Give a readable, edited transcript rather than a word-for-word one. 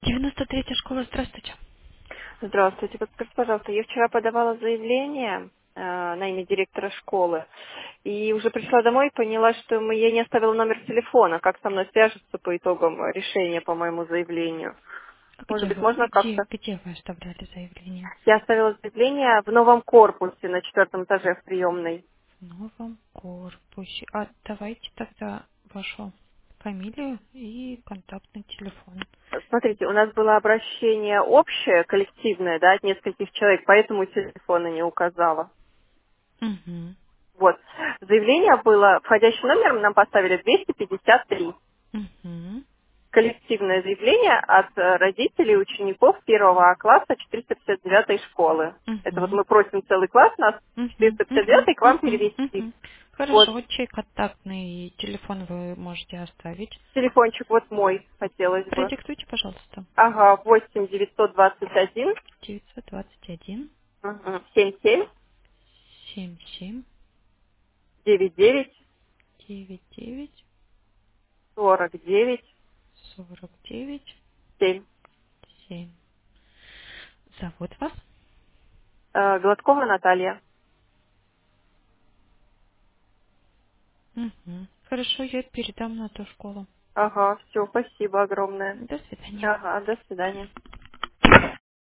93-я школа, здравствуйте. Здравствуйте. Подскажите, пожалуйста, я вчера подавала заявление на имя директора школы и уже пришла домой и поняла, что я не оставила номер телефона. Как со мной свяжется по итогам решения по моему заявлению? А Может где быть, вы, можно как-то? где вы оставляли заявление? Я оставила заявление в новом корпусе на 4 этаже в приемной. В новом корпусе. А давайте тогда вашу фамилию и контактный телефон. Смотрите, у нас было обращение общее, коллективное, да, от нескольких человек, поэтому телефона не указала. Угу. Вот. Заявление было, входящим номером нам поставили 253. Угу. Коллективное заявление от родителей учеников 1 класса 459 школы. Это вот Угу. мы просим целый класс нас Угу. Угу. 459 к вам Угу. перевести. Угу. Вот Хорошо, чей контактный телефон вы можете оставить? телефончик вот мой хотелось бы. Продиктуйте, пожалуйста. Ага, 8 921 921 77 77 99 99 49 49 7. 7. Зовут вас? Гладкова Наталья. Угу. Хорошо, я передам на ту школу. Ага, все, спасибо огромное. До свидания. Ага, до свидания.